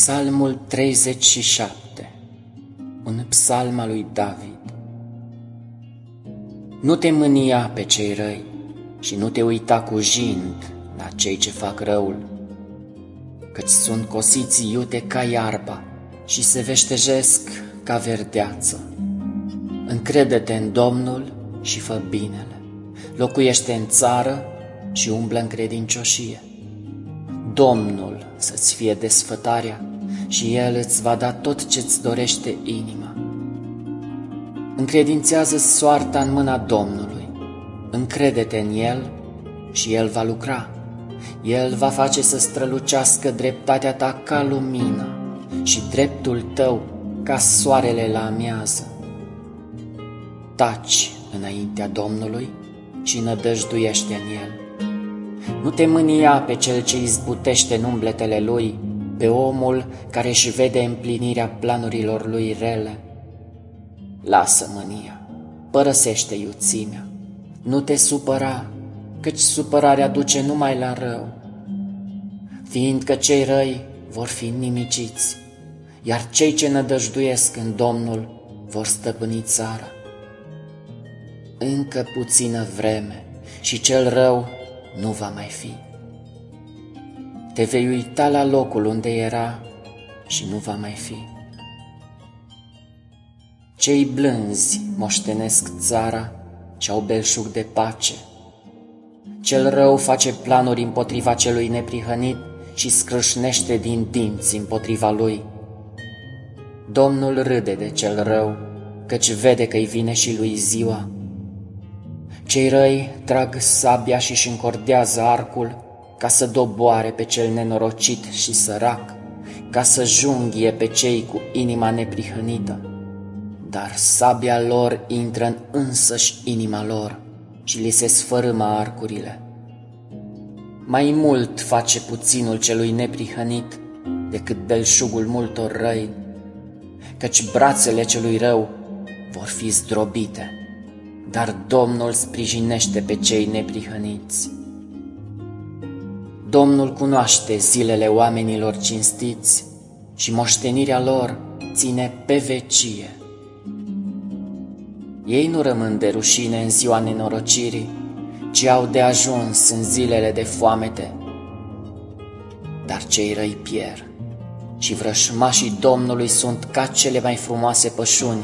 Psalmul 37, un psalm al lui David. Nu te mânia pe cei răi și nu te uita cu jind la cei ce fac răul, căci sunt cosiți iute ca iarba și se veștejesc ca verdeață. Încrede-te în Domnul și fă binele, locuiește în țară și umblă în credincioșie. Domnul să-ți fie desfătarea și El îți va da tot ce-ți dorește inima. Încredințează soarta în mâna Domnului, încrede-te în El și El va lucra. El va face să strălucească dreptatea ta ca lumină și dreptul tău ca soarele la amiază. Taci înaintea Domnului și nădăjduiește în El. Nu te mânia pe cel ce izbutește în umbletele lui, pe omul care își vede împlinirea planurilor lui rele. Lasă mânia, părăsește iuțimea, nu te supăra, căci supărarea duce numai la rău. Fiindcă cei răi vor fi nimiciți, iar cei ce nădăjduiesc în Domnul vor stăpâni țara. Încă puțină vreme și cel rău nu va mai fi. Te vei uita la locul unde era și nu va mai fi. Cei blânzi moștenesc țara și au belșug de pace. Cel rău face planuri împotriva celui neprihănit și scrâșnește din dinți împotriva lui. Domnul râde de cel rău, căci vede că-i vine și lui ziua. Cei răi trag sabia și-și încordează arcul ca să doboare pe cel nenorocit și sărac, ca să junghie pe cei cu inima neprihănită. Dar sabia lor intră în însăși inima lor și li se sfărâmă arcurile. Mai mult face puținul celui neprihănit decât belșugul multor răi, căci brațele celui rău vor fi zdrobite, dar Domnul sprijinește pe cei neprihăniți. Domnul cunoaște zilele oamenilor cinstiți și moștenirea lor ține pe vecie. Ei nu rămân de rușine în ziua nenorocirii, ci au de ajuns în zilele de foamete. Dar cei răi pierd și vrășmașii Domnului sunt ca cele mai frumoase pășuni,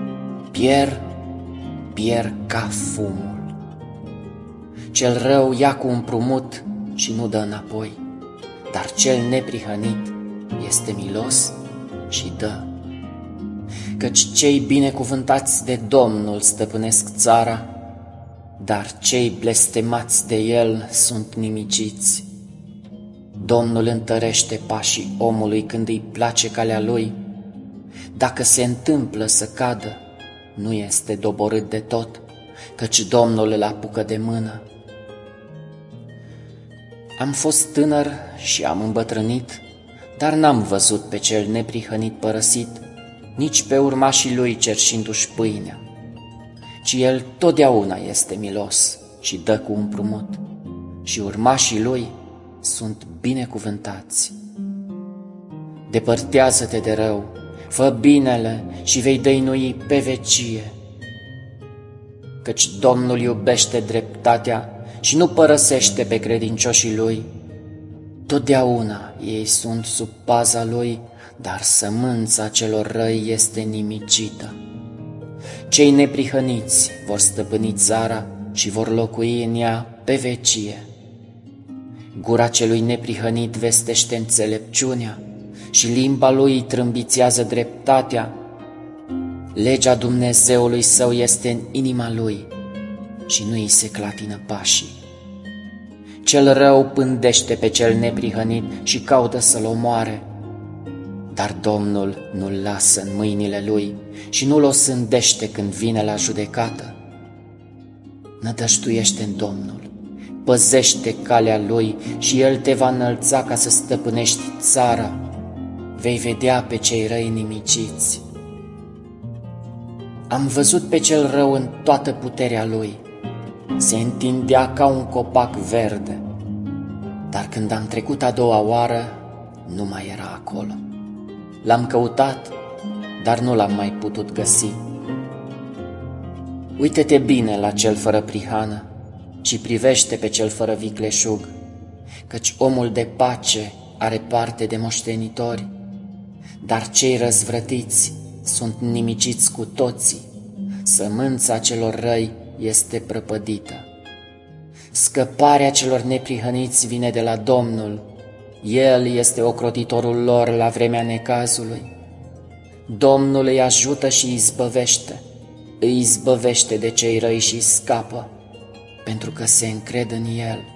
pierd ca fumul. Cel rău ia cu împrumut și nu dă înapoi, dar cel neprihănit este milos și dă. Căci cei binecuvântați de Domnul stăpânesc țara, dar cei blestemați de El sunt nimiciți. Domnul întărește pașii omului când îi place calea lui. Dacă se întâmplă să cadă, nu este doborât de tot, căci Domnul îl apucă de mână. Am fost tânăr și am îmbătrânit, dar n-am văzut pe cel neprihănit părăsit, nici pe urmașii lui cerșindu-și pâinea, ci el totdeauna este milos și dă cu împrumut, și urmașii lui sunt binecuvântați. Depărtează-te de rău, fă binele și vei dăinui pe vecie, căci Domnul iubește dreptatea și nu părăsește pe credincioșii lui. Totdeauna ei sunt sub paza lui, dar sămânța celor răi este nimicită. Cei neprihăniți vor stăpâni țara și vor locui în ea pe vecie. Gura celui neprihănit vestește înțelepciunea și limba lui trâmbițează dreptatea. Legea Dumnezeului său este în inima lui și nu îi se clatină pașii. Cel rău pândește pe cel neprihănit și caută să-l omoare, dar Domnul nu-l lasă în mâinile lui și nu-l osândește când vine la judecată. Nădăjduiește în Domnul, păzește calea lui și El te va înălța ca să stăpânești țara. Vei vedea pe cei răi nimiciți. Am văzut pe cel rău în toată puterea lui, se întindea ca un copac verde, dar când am trecut a doua oară, nu mai era acolo. L-am căutat, dar nu l-am mai putut găsi. Uită-te bine la cel fără prihană și privește pe cel fără vicleșug, căci omul de pace are parte de moștenitori, dar cei răzvrătiți sunt nimiciți cu toții, sămânța celor răi este prăpădită. Scăparea celor neprihăniți vine de la Domnul, El este ocrotitorul lor la vremea necazului. Domnul îi ajută și îi izbăvește de cei răi și scapă, pentru că se încred în El.